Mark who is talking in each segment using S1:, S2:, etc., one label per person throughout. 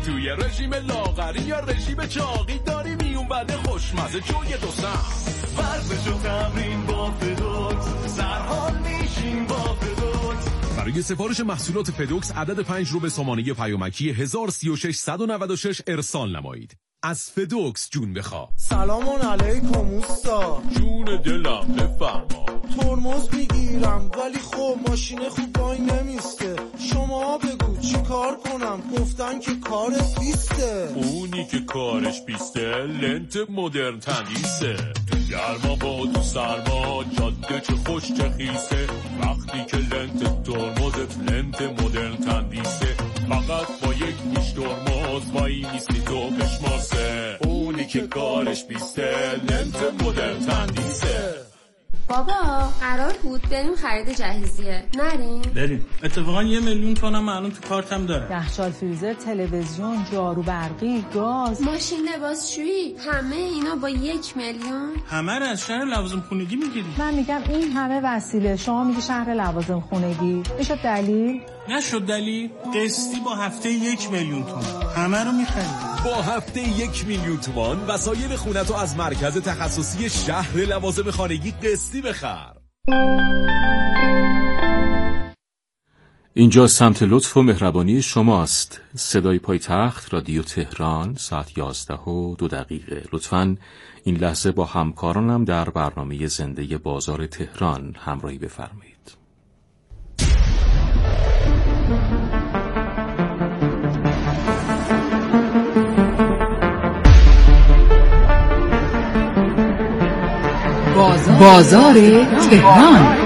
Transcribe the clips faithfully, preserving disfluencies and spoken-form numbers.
S1: توی رژیم لاغری یا رژیم چاقی داری میون بعد خوشمزه جوی دو سم ورزش و تمرین با فدوکس سرحال میشین با فدوکس. برای سفارش محصولات فدوکس عدد پنج رو به سامانه پیامکی هزار و سی و شش صد و نود و شش ارسال نمایید. از فدوکس جون بخوا.
S2: سلام علیکم اوستا.
S1: جون دلم بفرما.
S2: ترمز میگیرم ولی خب ماشین خوب وای نمیسته. شما بگو چی کار کنم؟ گفتن که کارت بیسته.
S1: اونی که کارش بیسته لنت مدرن تندیسه. گرما با تو سرما جاده چه خوش چه خیسه. وقتی که لنت ترمزت لنت مدرن تندیسه فقط با یک نیش ترمز وای نیستی تو بشماسه. اونی که کارش بیسته لنت مدرن تندیسه.
S3: بابا قرار بود بریم خرید جهیزیه، نریم؟
S4: بریم. اتفاقا یه میلیون تومنم الان تو کارتم داره.
S5: یخچال، فریزر، تلویزیون، جارو برقی، گاز،
S3: ماشین لباسشویی، همه اینا با یک میلیون؟
S4: همه رو از شهر لوازم خونگی میگیری.
S5: من میگم این همه وسیله، شما میگی شهر لوازم خونگی. میشه دلیل؟
S4: نشد دلیل. قسطی با هفته یک میلیون تومان همه رو میخرید.
S1: با هفته یک میلیون تومان وسایل خونتو از مرکز تخصصی شهر لوازم خانگی قسطی بخر.
S6: اینجا سمت لطف و مهربانی شماست. صدای پایتخت رادیو تهران ساعت یازده و دو دقیقه. لطفاً این لحظه با همکارانم در برنامه زنده بازار تهران همراهی بفرمایید.
S7: بازار, بازار تهران.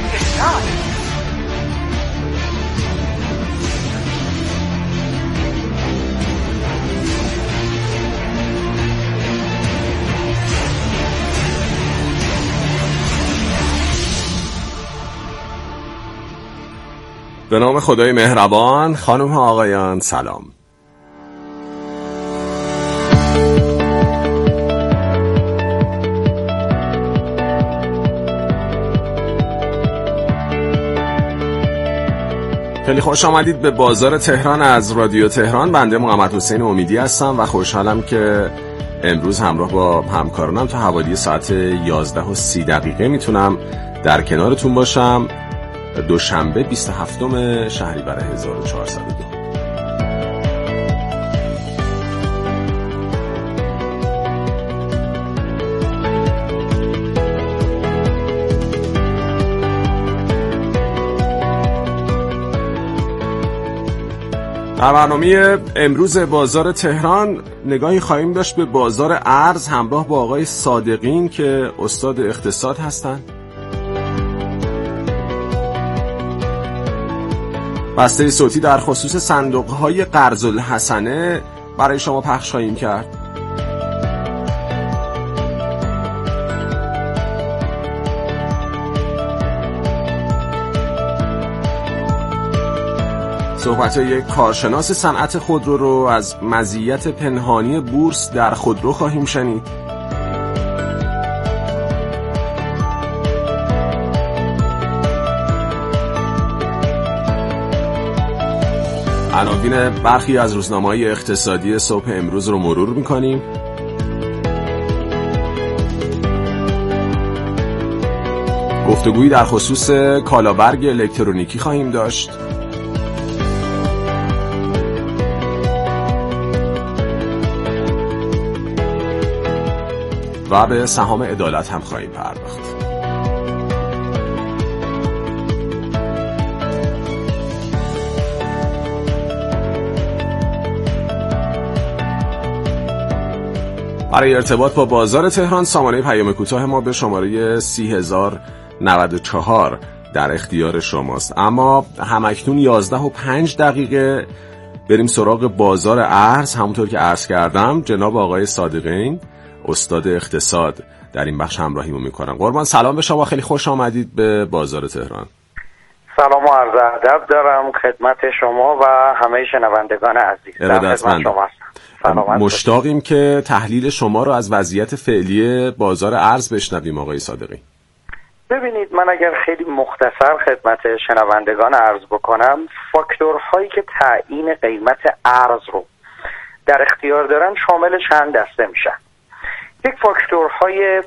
S8: به نام خدای مهربان. خانم ها آقایان سلام. خیلی خوش آمدید به بازار تهران از رادیو تهران. بنده محمد حسین امیدی هستم و خوشحالم که امروز همراه با همکارانم تا حوالی ساعت یازده و سی دقیقه میتونم در کنارتون باشم. دوشنبه بیست و هفتم شهریور هزار و چهارصد و دو. در برنامه امروز بازار تهران نگاهی خواهیم داشت به بازار ارز همراه با آقای صادقین که استاد اقتصاد هستند. بسته صوتی در خصوص صندوق‌های قرض الحسنه برای شما پخش خواهیم کرد. صحبت یک کارشناس صنعت خودرو رو از مزیت پنهانی بورس در خودرو خواهیم شنید. عناوین برخی از روزنامه‌های اقتصادی صبح امروز رو مرور می‌کنیم. گفتگویی در خصوص کالابرگ الکترونیکی خواهیم داشت. و به سهام عدالت هم خواهیم پرداخت. برای ارتباط با بازار تهران سامانه پیام کوتاه ما به شماره سی هزار و نود و چهار در اختیار شماست. اما همکنون یازده و پنج دقیقه بریم سراغ بازار ارز. همونطور که عرض کردم جناب آقای صادقین استاد اقتصاد در این بخش همراهیمون میکنن. قربان سلام به شما، خیلی خوش آمدید به بازار تهران.
S9: سلام و عرض ادب دارم خدمت شما و همه شنوندگان عزیز. در خدمت شما هستم.
S8: مشتاقیم که تحلیل شما رو از وضعیت فعلی بازار ارز بشنویم آقای صادقی.
S9: ببینید، من اگر خیلی مختصر خدمت شنوندگان عرض بکنم، فاکتورهایی که تعیین قیمت ارز رو در اختیار دارن شامل چند دسته میشن. یک، فاکتورهای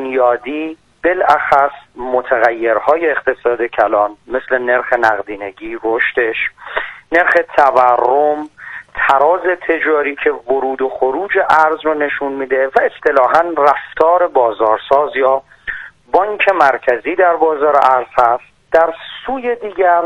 S9: بنیادی بالاخص متغیرهای اقتصاد کلان مثل نرخ نقدینگی، رشدش، نرخ تورم، تراز تجاری که ورود و خروج ارز رو نشون میده و اصطلاحاً رفتار بازارساز یا بانک مرکزی در بازار ارز هست. در سوی دیگر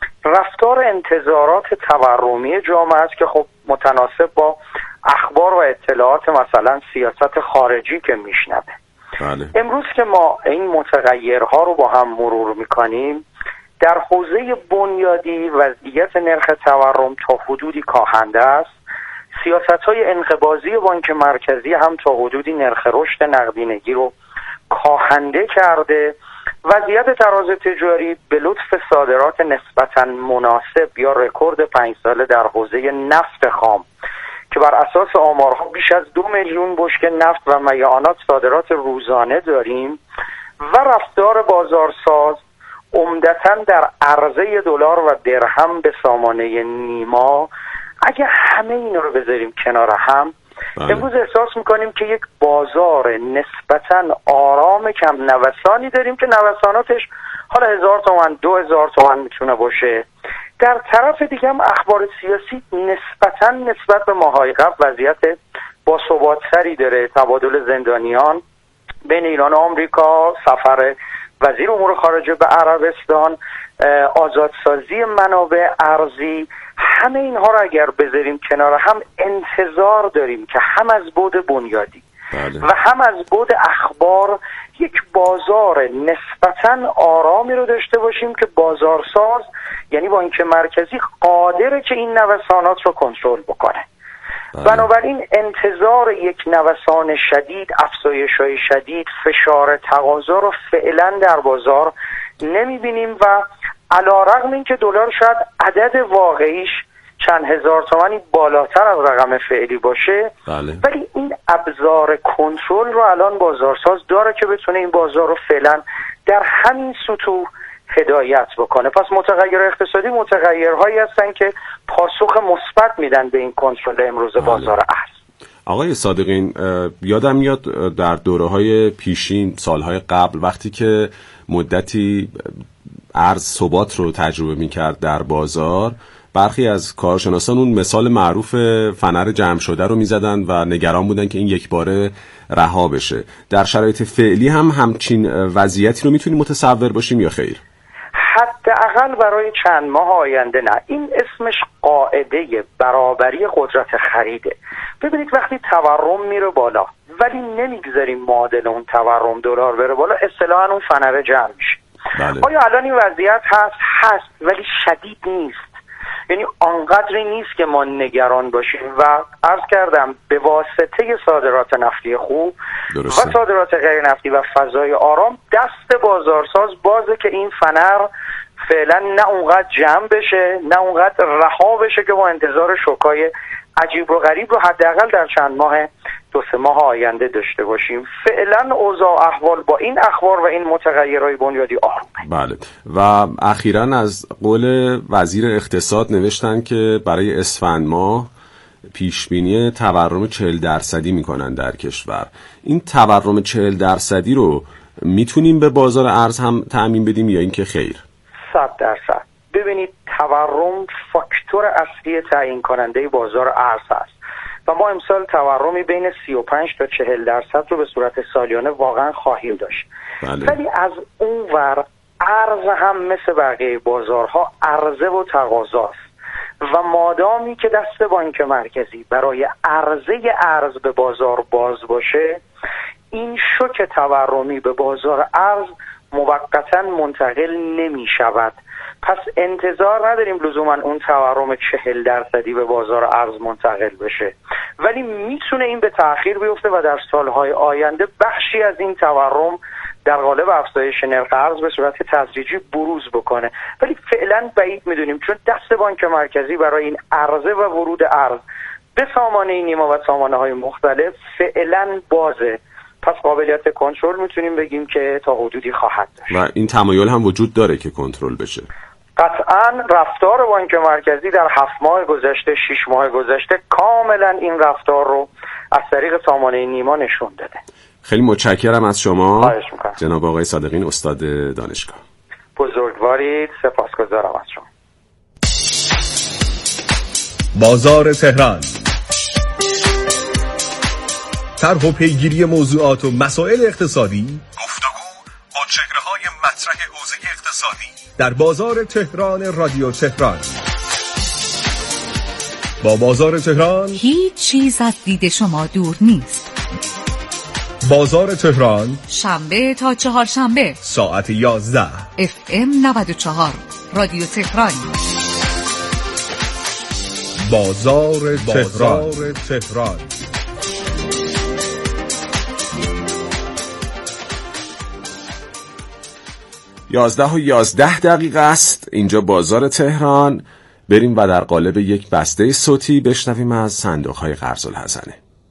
S9: رفتار انتظارات تورمی جامعه است که خب متناسب با اخبار و اطلاعات مثلا سیاست خارجی که میشنوه.
S8: بله.
S9: امروز که ما این متغیرها رو با هم مرور میکنیم، در حوزه بنیادی وضعیت نرخ تورم تا حدودی کاهنده است. سیاست‌های انقباضی بانک مرکزی هم تا حدودی نرخ رشد نقدینگی رو کاهنده کرده. وضعیت تراز تجاری به لطف صادرات نسبتاً مناسب یا رکورد پنج ساله در حوزه نفت خام که بر اساس آمارها بیش از دو میلیون بشکه نفت و میعانات صادرات روزانه داریم و رفتار بازارساز عمدتاً در عرضه دلار و درهم به سامانه نیما، اگه همه اینا رو بذاریم کنار هم، بله. امروز احساس میکنیم که یک بازار نسبتاً آرام کم نوسانی داریم که نوساناتش حالا هزار تومن دو هزار تومن میتونه باشه. در طرف دیگه هم اخبار سیاسی نسبتاً نسبت به ماهای قبل وضعیت با ثبات‌تری داره. تبادل زندانیان بین ایران و آمریکا، سفر وزیر امور خارجه به عربستان، آزادسازی منابع ارزی، همه اینها رو اگر بذاریم کنار هم انتظار داریم که هم از بعد بنیادی
S8: بله.
S9: و هم از بعد اخبار یک بازار نسبتاً آرامی رو داشته باشیم که بازارساز یعنی بانک مرکزی قادره که این نوسانات رو کنترل بکنه. بله. بنابراین انتظار یک نوسان شدید، افزایش‌های شدید، فشار تقاضا رو فعلا در بازار نمی‌بینیم و علی‌رغم اینکه دلار شاید عدد واقعیش چند هزار تومانی بالاتر از رقم فعلی باشه،
S8: بله.
S9: ولی این ابزار کنترل رو الان بازارساز داره که بتونه این بازار رو فعلا در همین سطوح هدایت بکنه. پس متغیر اقتصادی متغیرهایی هستن که پاسخ مثبت میدن به این کنترل امروز بله. بازار ارز.
S8: آقای صادقین، یادم میاد در دوره‌های پیشین، سالهای قبل، وقتی که مدتی ارز ثبات رو تجربه میکرد در بازار، برخی از کارشناسان اون مثال معروف فنر جمع شده رو میزدن و نگران بودن که این یک باره رها بشه. در شرایط فعلی هم همچین وضعیتی رو میتونیم متصور باشیم یا خیر؟
S9: حداقل برای چند ماه آینده نه. این اسمش قاعده برابری قدرت خریده. ببینید وقتی تورم میره بالا ولی نمیگذاریم معادل اون تورم دلار بره بالا، اصطلاحاً اون فنر جمع میشه.
S8: بله.
S9: آیا الان این وضعیت هست؟ هست، ولی شدید نیست. یعنی آنقدری نیست که ما نگران باشیم و عرض کردم به واسطه صادرات نفتی خوب درسته. و صادرات غیر نفتی و فضای آرام دست بازارساز بازه که این فنر فعلا نه اونقدر جمع بشه نه اونقدر رها بشه که با انتظار شوکای عجیب و غریب رو حداقل در چند ماه دو سه ماه آینده داشته باشیم. فعلا اوضاع احوال با این اخبار و این متغیرهای بنیادی آرومه.
S8: بله. و اخیراً از قول وزیر اقتصاد نوشتن که برای اسفند ماه پیشبینی تورم چهل درصدی میکنن در کشور. این تورم چهل درصدی رو میتونیم به بازار ارز هم تأمین بدیم یا اینکه خیر؟
S9: صد درصد. ببینید تورم فاکتور اصلی تعیین کننده بازار ارز است و ما امسال تورمی بین سی و پنج تا چهل درصد رو به صورت سالیانه واقعا خواهیم داشت.
S8: بله.
S9: ولی از اون ور ارز هم مثل بقیه بازارها عرضه و تقاضاست و مادامی که دست بانک مرکزی برای عرضه ارز به بازار باز باشه، این شوک تورمی به بازار ارز موقتا منتقل نمی شود. پس انتظار نداریم لزوما اون تورم چهل درصدی به بازار ارز منتقل بشه، ولی میتونه این به تأخیر بیفته و در سالهای آینده بخشی از این تورم در قالب افزایش نرخ ارز به صورت تدریجی بروز بکنه. ولی فعلا بعید میدونیم، چون دست بانک مرکزی برای این عرضه و ورود ارز به سامانه نیما و سامانه های مختلف فعلا بازه. پس قابلیت کنترل میتونیم بگیم که تا حدودی خواهد داشت
S8: و این تمایل هم وجود داره که کنترل بشه.
S9: قطعا رفتار بانک مرکزی در هفت ماه گذشته، شش ماه گذشته کاملا این رفتار رو از طریق سامانه نیما نشون داده.
S8: خیلی متشکرم از شما.
S9: خواهش میکنم.
S8: جناب آقای صادقین، استاد دانشگاه.
S9: بزرگوارید، سپاسگزارم از شما.
S10: بازار تهران، طرح و پیگیری موضوعات و مسائل اقتصادی، گفتگو با چهره‌های مطرح حوزه اقتصادی در بازار تهران رادیو تهران. با بازار تهران
S7: هیچ چیز از دید شما دور نیست.
S10: بازار تهران،
S7: شنبه تا چهارشنبه
S10: ساعت یازده،
S7: اف ام نود و چهار رادیو تهران.
S10: بازار تهران, بازار تهران.
S8: یازده و یازده دقیقه است اینجا بازار تهران. بریم و در قالب یک بسته صوتی بشنویم از صندوق‌های قرض‌الحسنه.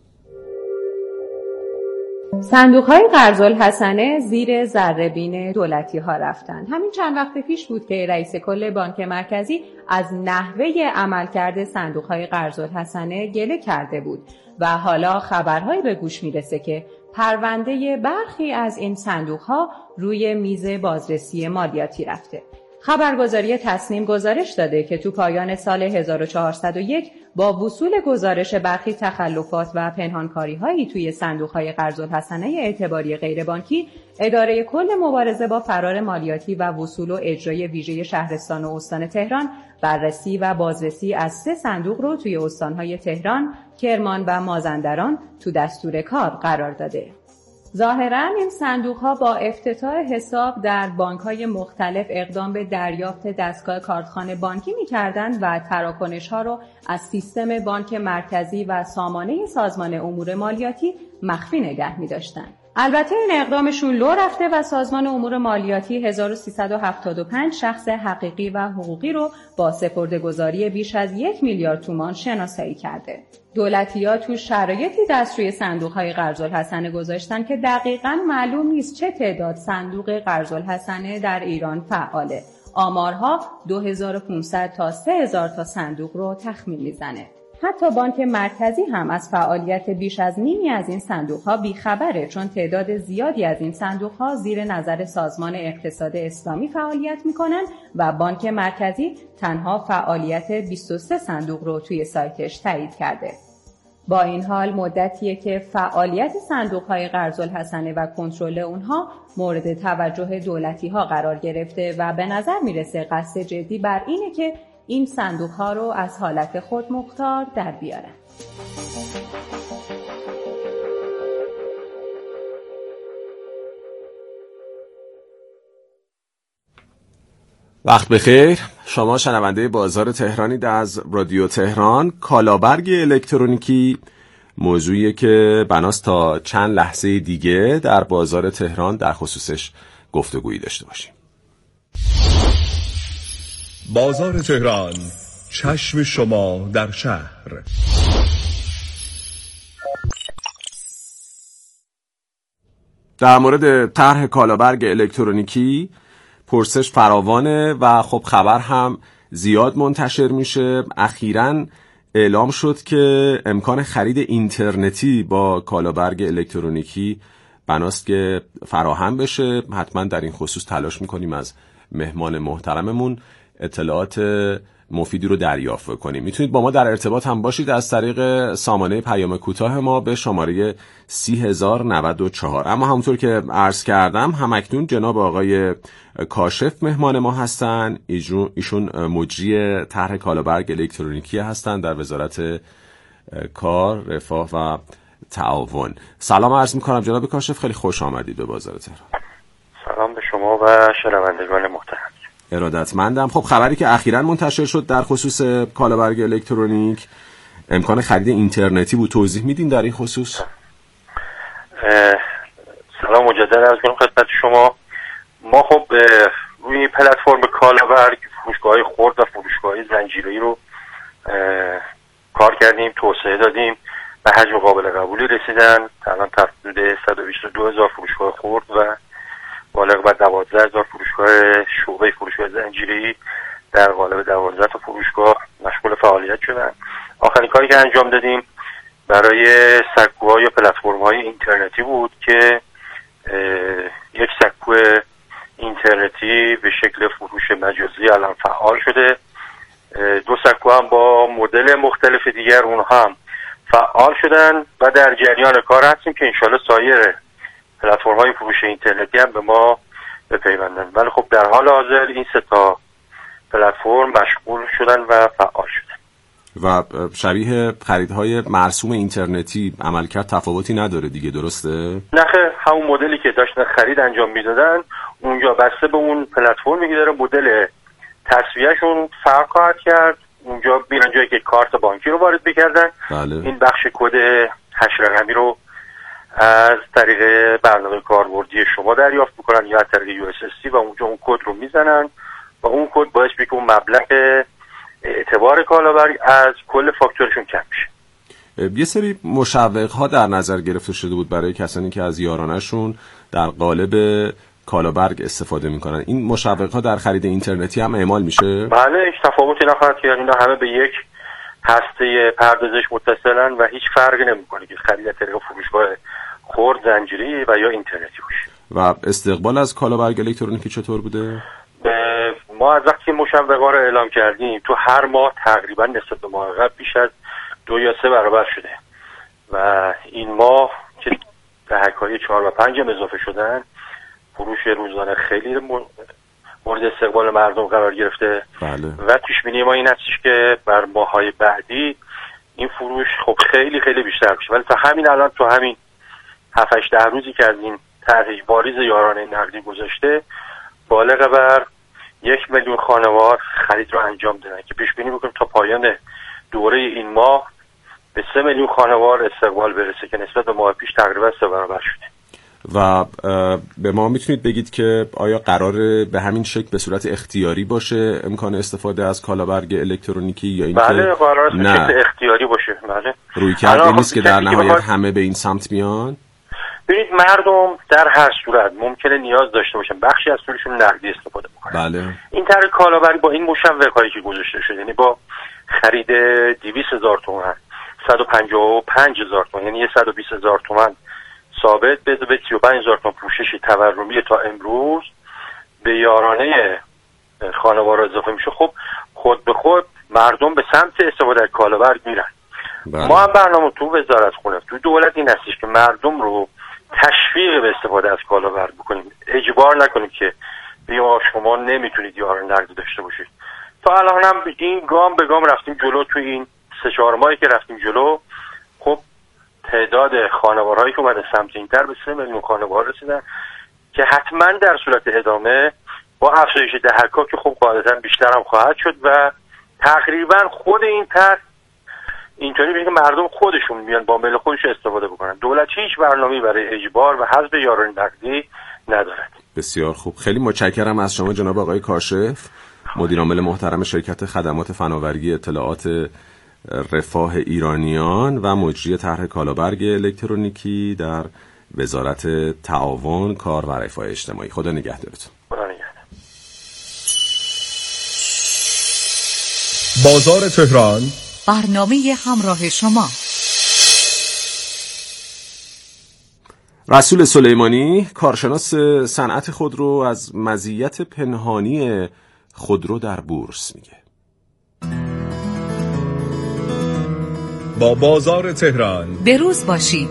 S5: صندوق‌های قرض‌الحسنه زیر ذره‌بین دولتی ها رفتن. همین چند وقت پیش بود که رئیس کل بانک مرکزی از نحوه عملکرد صندوق‌های قرض‌الحسنه گله کرده بود و حالا خبرهایی به گوش میرسه که پرونده برخی از این صندوق‌ها روی میز بازرسی مالیاتی رفته. خبرگزاری تصنیم گزارش داده که تو پایان سال هزار و چهارصد و یک با وصول گزارش برخی تخلفات و پنهانکاری‌هایی توی صندوق‌های قرض‌الحسنه اعتباری غیربانکی، اداره کل مبارزه با فرار مالیاتی و وصول و اجرای ویژه شهرستان و استان تهران بررسی و بازرسی از سه صندوق رو توی استان‌های تهران، کرمان و مازندران تو دستور کار قرار داده. ظاهراً این صندوق‌ها با افتتاح حساب در بانک‌های مختلف اقدام به دریافت دستگاه کارتخوان بانکی می‌کردند و تراکنش‌ها رو از سیستم بانک مرکزی و سامانه سازمان امور مالیاتی مخفی نگه می‌داشتند. البته این اقدامشون لو رفته و سازمان امور مالیاتی هزار و سیصد و هفتاد و پنج شخص حقیقی و حقوقی رو با سپرده‌گذاری بیش از یک میلیارد تومان شناسایی کرده. دولتی‌ها تو شرایطی دست روی صندوق‌های قرض‌الحسنه گذاشتن که دقیقاً معلوم نیست چه تعداد صندوق قرض‌الحسنه در ایران فعاله. آمارها دو هزار و پانصد تا سه هزار تا صندوق رو تخمین میزنه. حتی بانک مرکزی هم از فعالیت بیش از نیمی از این صندوق‌ها بیخبره، چون تعداد زیادی از این صندوق‌ها زیر نظر سازمان اقتصاد اسلامی فعالیت می‌کنن و بانک مرکزی تنها فعالیت بیست و سه صندوق رو توی سایتش تایید کرده. با این حال مدتیه که فعالیت صندوق‌های قرض‌الحسنه و کنترل اونها مورد توجه دولتی‌ها قرار گرفته و به نظر میرسه قصد جدی بر اینه که این صندوق‌ها رو از حالت خود مختار در بیارن.
S8: وقت بخیر. شما شنونده بازار تهرانید از رادیو تهران. کالابرگ الکترونیکی موضوعیه که بناست تا چند لحظه دیگه در بازار تهران در خصوصش گفتگویی داشته باشیم.
S10: بازار تهران، چشم شما در شهر.
S8: در مورد طرح کالابرگ الکترونیکی پرسش فراوانه و خب خبر هم زیاد منتشر میشه. اخیراً اعلام شد که امکان خرید اینترنتی با کالابرگ الکترونیکی بناست که فراهم بشه. حتما در این خصوص تلاش میکنیم از مهمان محترممون اطلاعات مفیدی رو دریافت کنیم. میتونید با ما در ارتباط هم باشید از طریق سامانه پیام کوتاه ما به شماره سی هزار و نود و چهار. اما همونطور که عرض کردم همکنون جناب آقای کاشف مهمان ما هستن. ایشون مجری طرح کالابرگ الکترونیکی هستن در وزارت کار، رفاه و تعاون. سلام عرض میکنم جناب کاشف، خیلی خوش آمدید به بازار تهران.
S9: سلام به شما و شنوندگان محترم.
S8: ارادتمندم. خب خبری که اخیراً منتشر شد در خصوص کالابرگ الکترونیک امکان خرید اینترنتی بود. توضیح میدین در این خصوص؟
S9: سلام مجدد عرض می‌کنم خدمت شما. ما خب روی پلتفرم کالابرگ فروشگاه‌های خرد و فروشگاه‌های زنجیره‌ای رو کار کردیم، توسعه دادیم، به حجم قابل قبولی رسیدن. الان حدود صد و بیست و دو هزار فروشگاه خرد و بالغ بر دوازده هزار فروشگاه شعبه فروشگاه زنجیره‌ای
S11: در قالب دوازده تا فروشگاه مشغول فعالیت شدن. آخرین کاری که انجام دادیم برای سکوها یا پلتفرم‌های اینترنتی بود که یک سکو اینترنتی به شکل فروش مجازی الان فعال شده. دو سکو هم با مدل مختلف دیگر اونها هم فعال شدن و در جریان کار هستیم که انشالله سایر پلتفرم‌های فروش اینترنتی هم به ما بپیوندن. ولی خب در حال حاضر این سه تا پلتفرم مشغول شدن و فعال شدن.
S8: و شبیه خریدهای مرسوم اینترنتی عملکرد تفاوتی نداره دیگه، درسته؟
S11: نه خیر، همون مدلی که داشتن خرید انجام میدادن اونجا بسته به اون پلتفرمی که داره مدل تصفیهشون فرق خواهد کرد. اونجا میرن جایی که کارت بانکی رو وارد بکردن،
S8: بله. این
S11: بخش کد هشت رقمی رو از طریق برنامه کاربردی شما دریافت میکنن یا از طریق یو اس اس دی و اونجا اون کد رو میزنن و اون کد باعث میشه اون مبلغ اعتبار کالابرگ از کل فاکتورشون کم میشه.
S8: یه سری مشوق ها در نظر گرفته شده بود برای کسانی که از یارانشون در قالب کالابرگ استفاده میکنن. این مشوق ها در خرید اینترنتی هم اعمال میشه؟
S11: بله، هیچ تفاوتی نخواهد کرد. اینا همه به یک هسته پردازش متصلن و هیچ فرقی نمیکنه که خرید از طریق فروشگاه خرد، زنجیری و یا اینترنتی باشه.
S8: و استقبال از کالابرگ الکترونیکی چطور بوده؟
S11: ما از وقتی مشوقا رو اعلام کردیم تو هر ماه تقریبا نسبت به ماه قبل بیش از دو یا سه برابر شده و این ماه که دهک‌های چهار و پنج هم اضافه شدن، فروش روزانه خیلی مورد استقبال مردم قرار گرفته.
S8: بله.
S11: و پیش بینی ما این هستش که بر ماه‌های بعدی این فروش خب خیلی خیلی بیشتر بشه. ولی تا همین الان تو همین هفت هشت ده روزی که از این طرح واریز یارانه نقدی گذاشته بالغ بر یک میلیون خانوار خرید رو انجام دادن که پیش بینی میکنیم تا پایان دوره این ماه به سه میلیون خانوار استقبال برسه که نسبت به ماه پیش تقریبا سه برابر شده.
S8: و به ما میتونید بگید که آیا قراره به همین شکل به صورت اختیاری باشه امکان استفاده از کالابرگ الکترونیکی یا اینکه
S11: بله قراره به صورت اختیاری باشه؟ بله.
S8: روی کرده نیست که در نهایت همه به این سمت میان؟
S11: ببینید مردم در هر صورت ممکنه نیاز داشته باشن بخشی از پولشون نقدی استفاده بکنن.
S8: بله.
S11: این طرح کالابرگ با این مشوقایی که گذاشته شده، یعنی با خرید دویست هزار تومان، صد و پنجاه و پنج هزار تومان، یعنی صد و بیست هزار تومان ثابت به به سی و پنج هزار تومان پوششی تورمی تا امروز به یارانه خانوار اضافه میشه. خب خود به خود مردم به سمت استفاده از کالابرگ میرن.
S8: بله.
S11: ما هم برنامه تو وزارت خونه تو دولت این هستش که مردم رو تشویق به استفاده از کالابرگ بکنیم، اجبار نکنیم که بیا شما نمیتونید یارانه نقدی داشته باشید. تا الان هم این گام به گام رفتیم جلو. تو این سه چهار ماهی که رفتیم جلو خب تعداد خانوارهایی که اومده سمت این تر به سه میلیون خانوار رسیدن که حتما در صورت ادامه با افزایش دهک‌ها که خب قاعدتاً بیشتر هم خواهد شد و تقریبا خود این تر اینطوری میشه که مردم خودشون میان با میل خودشون استفاده بکنن. دولت هیچ برنامه‌ای برای اجبار و حذف یارانه نقدی ندارد.
S8: بسیار خوب، خیلی متشکرم از شما جناب آقای کاشف، مدیر عامل محترم شرکت خدمات فناوری اطلاعات رفاه ایرانیان و مجری طرح کالابرگ الکترونیکی در وزارت تعاون، کار و رفاه اجتماعی. خدا نگهدارتون.
S11: خدا نگهدار.
S10: بازار تهران،
S7: برنامه همراه شما.
S8: رسول سلیمانی، کارشناس صنعت خودرو، از مزیت پنهانی خودرو در بورس میگه.
S10: با بازار تهران
S7: به روز باشید.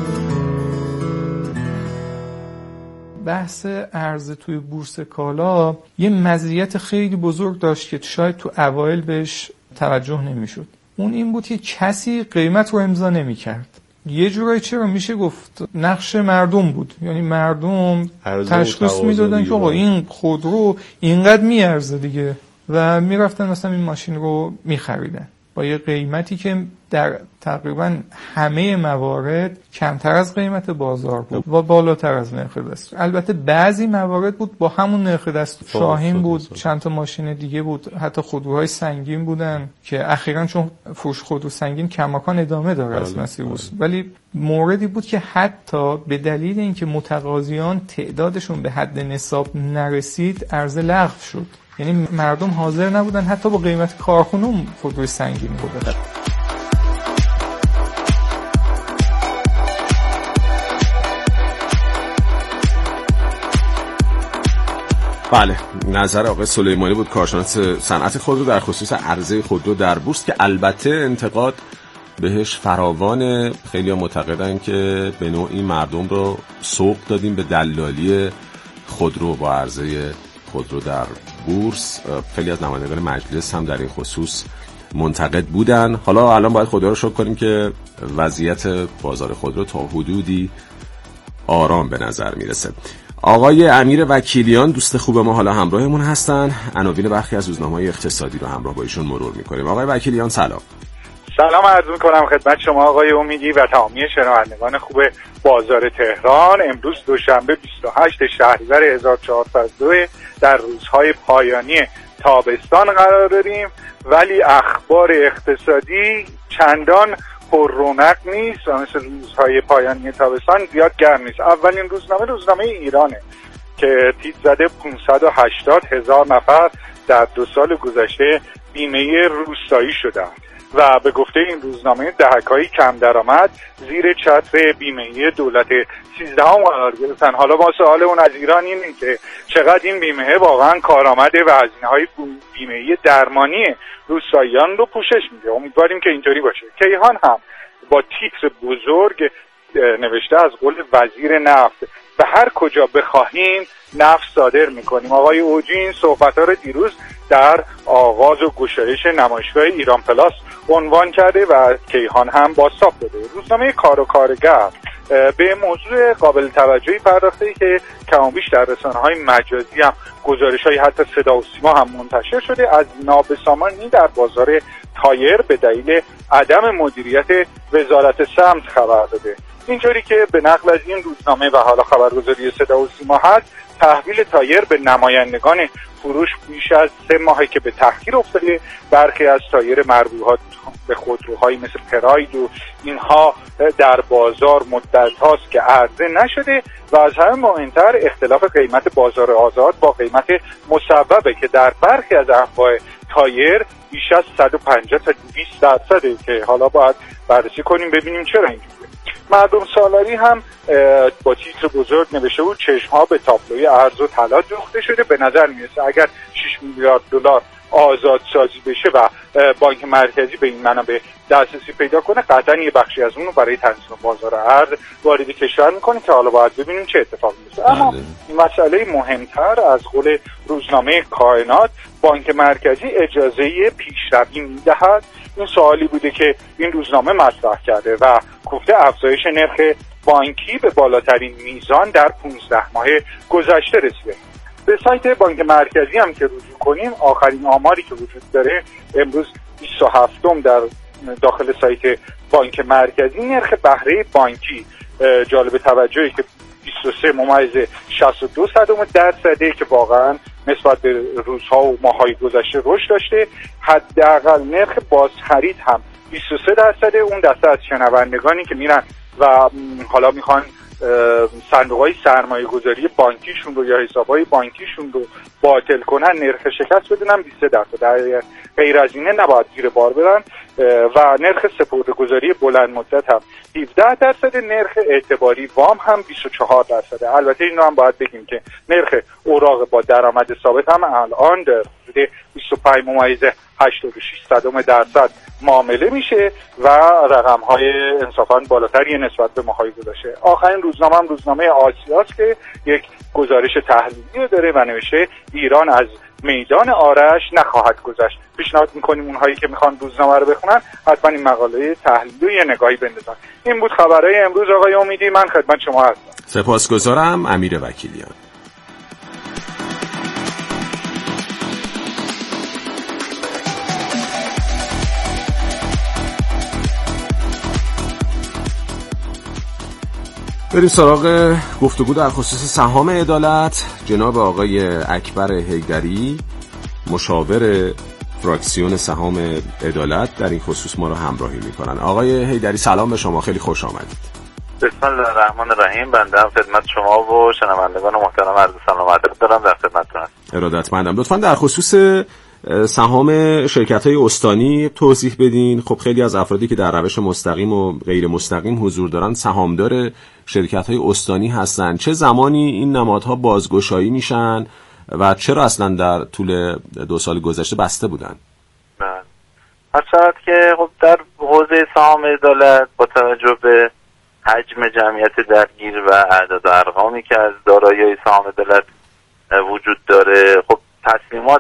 S12: بحث عرضه توی بورس کالا یه مزیت خیلی بزرگ داشت که شاید تو اوایل بهش توجه نمیشد. اون این بود که کسی قیمت رو امضا نمیکرد. یه جورایی چرا میشه گفت نقش مردم بود، یعنی مردم تشخیص میدادن که آقا این خودرو اینقدر میارزه دیگه و میرفتن مثلا این ماشین رو میخریدن با یه قیمتی که در تقریبا همه موارد کمتر از قیمت بازار بود و بالاتر از نرخ دست. البته بعضی موارد بود با همون نرخ دست. شاهین بود، چند تا ماشین دیگه بود، حتی خودروهای سنگین بودن که اخیراً چون فروش خودرو سنگین کماکان ادامه داره از مسیر بورس، ولی موردی بود که حتی به دلیل اینکه متقاضیان تعدادشون به حد نصاب نرسید عرضه لغو شد. یعنی مردم حاضر نبودن حتی با قیمت کارخونه خودروی سنگین رو بدن.
S8: بله، نظر آقای سلیمانی بود، کارشناس صنعت خودرو در خصوص عرضه خودرو در بورس، که البته انتقاد بهش فراوان. خیلی معتقدن که به نوعی مردم رو سوق دادیم به دلالی خودرو با عرضه خودرو در بورس. خیلی از نمایندگان مجلس هم در این خصوص منتقد بودن. حالا الان باید خدا رو شکر کنیم که وضعیت بازار خودرو تا حدودی آرام به نظر میرسه. آقای امیر وکیلیان دوست خوب ما حالا همراهمون هستن. عناوین برخی از روزنامه‌های اقتصادی رو همراه با ایشون مرور می‌کنیم. آقای وکیلیان سلام.
S13: سلام عرض می‌کنم خدمت شما آقای امیدی و تمامی شنوندگان خوب بازار تهران. امروز دوشنبه بیست و هشتم شهریور هزار و چهارصد و دو در روزهای پایانی تابستان قرار داریم، ولی اخبار اقتصادی چندان پر رونق نیست و مثل روزهای پایانی تابستان زیاد گرم نیست. اولین روزنامه روزنامه ایرانه که تیتر زده پانصد و هشتاد هزار نفر در دو سال گذشته بیمه روستایی شدند و به گفته این روزنامه دهک‌های کم درآمد زیر چتر بیمه دولت سیزدهم قرار گرفتن. حالا ما سوالمون از ایران اینه که چقدر این بیمه واقعا کارآمده و هزینه‌های بیمه درمانی روستاییان رو پوشش میده. امیدواریم که اینطوری باشه. کیهان هم با تیتر بزرگ نوشته از قول وزیر نفت به هر کجا بخواهیم نفت صادر میکنیم. آقای اوجی این صحبت‌ها رو دیروز در آغاز و گشایش نمایشگاه ایران پلاس عنوان کرده و کیهان هم بازتاب داده. روزنامه کار و کارگر به موضوع قابل توجهی پرداخته که کمابیش در رسانه‌های مجازی هم گزارش‌های حتی صدا و سیما هم منتشر شده از نابسامانی در بازار تایر به دلیل عدم مدیریت وزارت سمت خبر داده. اینجوری که به نقل از این روزنامه و حالا خبرگزاری صدا و سیما هست، تحویل تایر به نمایندگان فروش بیش از سه ماهه که به تأخیر افتاده. برخی از تایر مربوطات به خودروهایی مثل پراید و اینها در بازار مدت هاست که عرضه نشده و از همه مهمتر اختلاف قیمت بازار آزاد با قیمت مصوبه که در برخی از انواع تایر بیش از صد و پنجاه تا دویست درصده که حالا باید بررسی کنیم ببینیم چرا اینجوریه. مردم سالاری هم با تیتر بزرگ نوشته بود چشم‌ها به تابلوی ارز و طلا دوخته شده. به نظر میرسه اگر شش میلیارد دلار آزاد سازی بشه و بانک مرکزی به این منابع دسترسی پیدا کنه، قطعا یه بخشی از اون رو برای تنظیم بازار ارز وارد کشور میکنه که حالا باید ببینیم چه اتفاقی میفته. اما این مسئله مهمتر از قول روزنامه کائنات، بانک مرکزی اجازه پیشروی میدهد. این سوالی بوده که این روزنامه مطرح کرده و گفته افزایش نرخ بانکی به بالاترین میزان در پانزده ماه گذشته رسیده. به سایت بانک مرکزی هم که رجوع کنیم، آخرین آماری که وجود داره امروز بیست و هفتم در داخل سایت بانک مرکزی، نرخ بهره بانکی جالب توجهی که بیست و سه ممیز شصت و دو صدم درصده که واقعا نسبت به روزها و ماه‌های گذشته رشد داشته. حداقل نرخ بازخرید هم بیست و سه درصده. اون دسته از شنوندگانی که میرن و حالا میخوان صندوق‌های سرمایه‌گذاری بانکیشون رو یا حساب‌های بانکیشون رو باطل کنن، نرخ شکست بدونن بیست و سه درصد. در غیر از اینه نباید گیر بار برن. و نرخ سپرده‌گذاری بلند مدت هم هفده درصد. نرخ اعتباری وام هم بیست و چهار درصد. البته اینو هم باید بگیم که نرخ اوراق با درآمد ثابت هم الان در حدود بیست و پنج ممیز هشتاد و شش صدم درصد معامله میشه و رقم‌های انصافاً بالاتری نسبت به ماه‌های گذشته. آخرین روزنامه هم روزنامه آسیاست که یک گزارش تحلیلی داره و نوشته ایران از میدان آرش نخواهد گذشت. پیشنهاد میکنیم اونهایی که میخوان روزنامه رو بخونن حتما این مقاله تحلیلی یه نگاهی بندازن. این بود خبرهای امروز آقای امیدی. من خدمت شما هستم.
S8: سپاسگزارم. امیر وکیلیان. بریم سراغ گفتگو در خصوص سهام عدالت. جناب آقای اکبر حیدری مشاور فراکسیون سهام عدالت در این خصوص ما رو همراهی میکنن. آقای حیدری سلام به شما، خیلی خوش آمدید.
S14: بسم الله الرحمن الرحیم. بنده هم خدمت شما و شنوندگان محترم عرض سلام و ادب دارم، در خدمتتون هستم.
S8: ارادتمندم. لطفاً در خصوص سهام شرکت‌های استانی توضیح بدین. خب خیلی از افرادی که در روش مستقیم و غیر مستقیم حضور دارن سهامدار شرکت‌های استانی هستن. چه زمانی این نمادها بازگشایی میشن و چرا اصلا در طول دو سال گذشته بسته بودن؟
S14: هر شود که خب در حوزه سهام عدالت با توجه به حجم جمعیت درگیر و اعداد و ارقامی که از دارایی سهام عدالت وجود داره، خب تصمیمات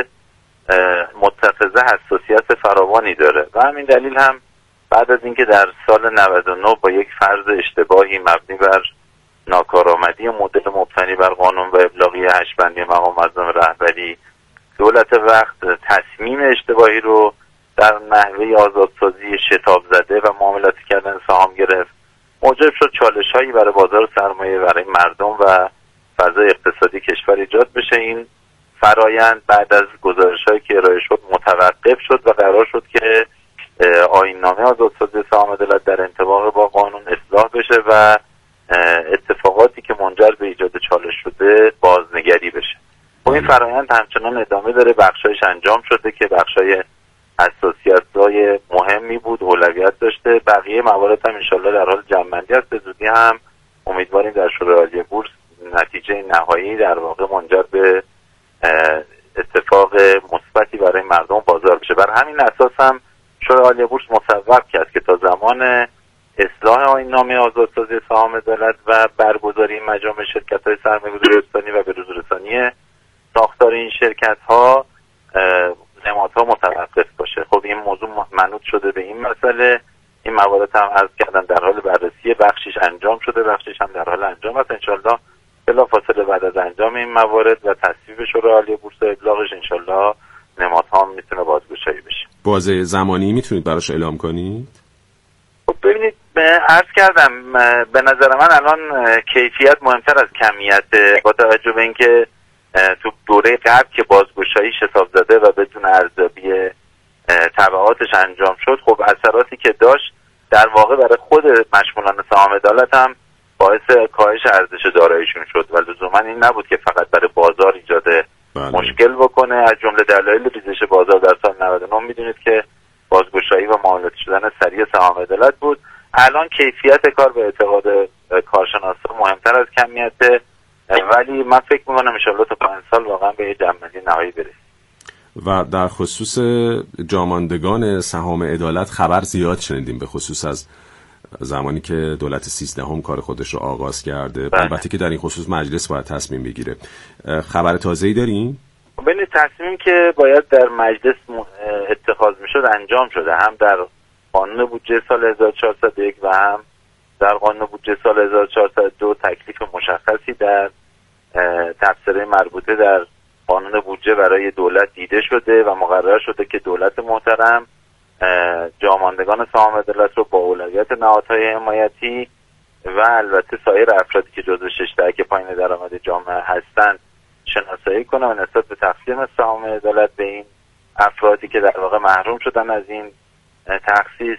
S14: متخذه حساسیت فراوانی داره و همین دلیل هم بعد از اینکه در سال نود و نه با یک فرض اشتباهی مبنی بر ناکارآمدی مدل مبتنی بر قانون و ابلاغی هشت بندی مقام معظم رهبری، دولت وقت تصمیم اشتباهی رو در نحوه آزادسازی شتاب زده و معاملاتی کردن سهام گرفت، موجب شد چالش هایی برای بازار سرمایه، برای مردم و فضای اقتصادی کشور ایجاد بشه. این فرایند بعد از گزارش هایی که ارائه شد متوقف شد و قرار شد که آیین‌نامه آزادسازی سهام عدالت در انطباق با قانون اصلاح بشه و اتفاقاتی که منجر به ایجاد چالش شده بازنگری بشه. و این فرایند همچنان ادامه داره، بخشایش انجام شده که بخشای حساسیت‌های مهمی بود، اولویت داشته. بقیه موارد هم انشالله در حال جمع‌بندی است. به زودی هم امیدواریم در شورای عالی بورس نتیجه نهایی در واقع منجر به اتفاق مثبتی برای مردم بازار بشه. بر همین اساس هم شورای عالی بورس مصوب کرد که تا زمان اصلاح آیین‌نامه آزادسازی سهام عدالت و برگزاری مجامع شرکت‌های سرمایه‌گذاری استانی و به‌روزرسانی ساختار این شرکت‌ها نمادها متوقف باشه. خب این موضوع منوط شده به این مسئله. این موارد هم عرض کردم در حال بررسی، بخشیش انجام شده، بخشیش هم در حال انجام است. انشالله بلافاصله بعد از انجام این موارد و تصویب شورای عالی بورس و ابلاغش انشالله نمادها هم میتونه بازگشایی بشه.
S8: بازه زمانی میتونید براش اعلام کنید؟
S14: خب ببینید، عرض کردم به نظر من الان کیفیت مهمتر از کمیت، با توجه به اینکه تو دوره قبل که بازگشایی حساب زده و بدون ارزیابی تبعاتش انجام شد، خب اثراتی که داشت در واقع برای خود مشمولان سهام عدالت هم باعث کاهش ارزش داراییشون شد و لزوما این نبود که فقط برای بازار ایجاد بله. مشکل بکنه. از جمله دلایل ریزش بازار در سال نود و نه میدونید که بازگشایی و معاملاتی شدن سریع سهام عدالت بود. الان کیفیت کار به اعتقاد کارشناسان مهمتر از کمیت، ولی من فکر میکنم ان شاءالله تا پنج سال واقعا به یه جمع‌بندی نهایی برسیم.
S8: و در خصوص جاماندگان سهام عدالت خبر زیاد شنیدیم، به خصوص از زمانی که دولت سیزدهم کار خودش رو آغاز کرده. بله. البته که در این خصوص مجلس باید تصمیم بگیره. خبر تازه‌ای دارین؟
S14: ببینید، تصمیمی که باید در مجلس اتخاذ میشد انجام شده، هم در قانون بودجه سال هزار و چهارصد و یک و هم در قانون بودجه سال هزار و چهارصد و دو. تکلیف مشخصی در تفسیرهای مربوطه در قانون بودجه برای دولت دیده شده و مقرر شده که دولت محترم جاماندگان سهام عدالت رو با اولویت نهادهای حمایتی و البته سایر افرادی که جزو شش دهک پایین درآمد جامعه هستند شناسایی کنه و نسبت به تقسیم سهام عدالت به این افرادی که در واقع محروم شدن از این تخصیص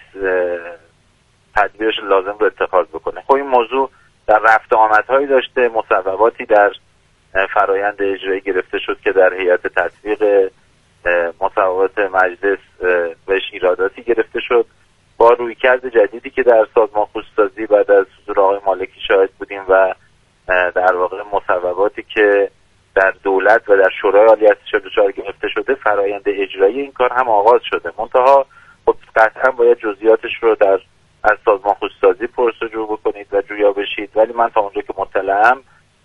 S14: تدبیرش لازم رو اتخاذ بکنه. خب این موضوع در رفت آمدهایی داشته، مصوباتی در فرایند اجرایی گرفته شد که در هیئت تطبیق مصوبات مجلس بهش ایراداتی گرفته شد. با رویکرد جدیدی که در سازمان خصوصی بعد از حضور آقای مالکی شاهد بودیم و در واقع مصوباتی که در دولت و در شورای عالی چهل و چهار گرفته شده، فرایند اجرایی این کار هم آغاز شده. منتها خب قطعا باید جزئیاتش رو در از سازمان خصوصی پرسجو بکنید و جویا بشید، ولی من تا اونجا که مطلعم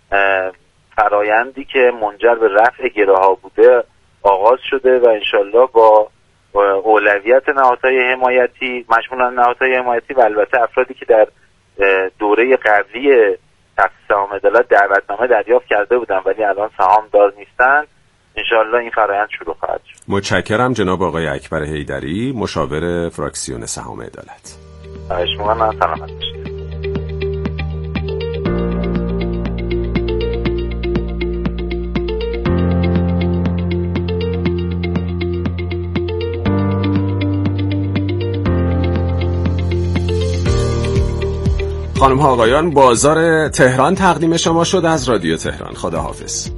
S14: فرایندی که منجر به رفع گره‌ها بوده آغاز شده و انشالله با اولویت نهادهای حمایتی، مشمولان نهادهای حمایتی و البته افرادی که در دوره قبلی تخصیص سهام عدالت دعوتنامه دریافت کرده بودن ولی الان سهام دار نیستن، انشالله این فرایند شروع خواهد شد.
S8: متشکرم جناب آقای اکبر حیدری، مشاور فراکسیون سهام عدالت.
S14: خواهش می‌کنم، سلامت باشید.
S8: خانم ها آقایان، بازار تهران تقدیم شما شد از رادیو تهران. خداحافظ.